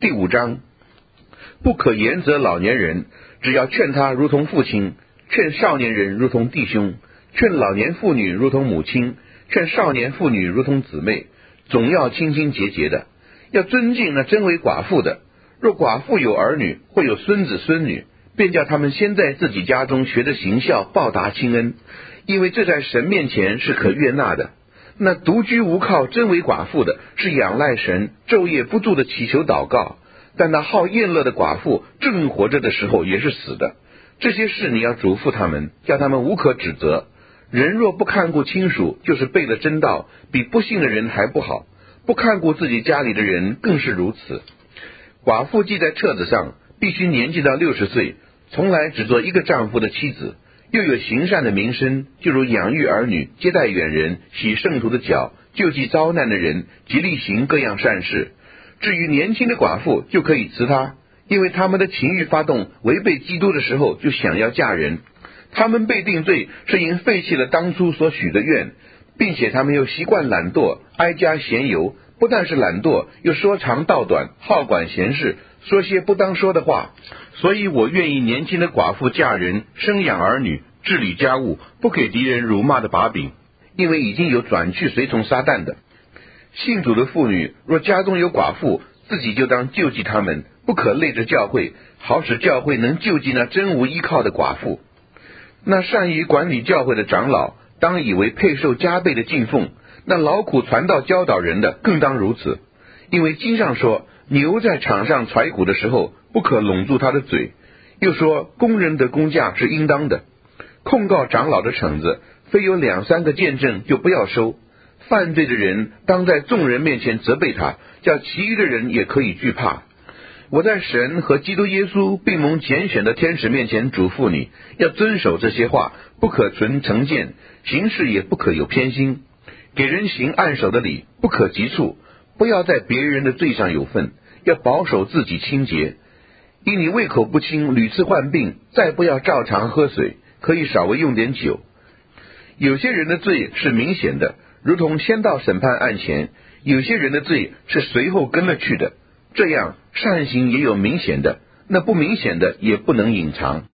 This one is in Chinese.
第5章，不可严责老年人，只要劝他如同父亲，劝少年人如同弟兄，劝老年妇女如同母亲，劝少年妇女如同姊妹，总要清清节节的，要尊敬那真为寡妇的。若寡妇有儿女，或有孙子孙女，便叫他们先在自己家中学着行孝，报答亲恩，因为这在神面前是可悦纳的。那独居无靠真为寡妇的，是仰赖神，昼夜不住的祈求祷告。但那好宴乐的寡妇，正活着的时候也是死的。这些事你要嘱咐他们，叫他们无可指责。人若不看顾亲属，就是背了真道，比不信的人还不好。不看顾自己家里的人，更是如此。寡妇记在册子上，必须年纪到60岁，从来只做一个丈夫的妻子，又有行善的名声，就如养育儿女，接待远人，洗圣徒的脚，救济遭难的人，极力行各样善事。至于年轻的寡妇，就可以辞她，因为他们的情欲发动，违背基督的时候，就想要嫁人。他们被定罪，是因废弃了当初所许的愿，并且他们又习惯懒惰，哀家闲游，不但是懒惰，又说长道短，好管闲事，说些不当说的话。所以我愿意年轻的寡妇嫁人，生养儿女，治理家务，不给敌人辱骂的把柄，因为已经有转去随从撒旦的。信主的妇女若家中有寡妇，自己就当救济他们，不可累着教会，好使教会能救济那真无依靠的寡妇。那善于管理教会的长老，当以为配受加倍的敬奉；那劳苦传道教导人的，更当如此。因为经上说，牛在场上踹鼓的时候，不可拢住他的嘴。又说，工人的工价是应当的。控告长老的橙子，非有2、3个见证，就不要收。犯罪的人当在众人面前责备他，叫其余的人也可以惧怕。我在神和基督耶稣并蒙拣选的天使面前嘱咐你，要遵守这些话，不可存成见，行事也不可有偏心。给人行按手的礼，不可急促，不要在别人的罪上有份，要保守自己清洁。因你胃口不清，屡次患病，再不要照常喝水，可以稍微用点酒。有些人的罪是明显的，如同先到审判案前；有些人的罪是随后跟了去的。这样善行也有明显的，那不明显的也不能隐藏。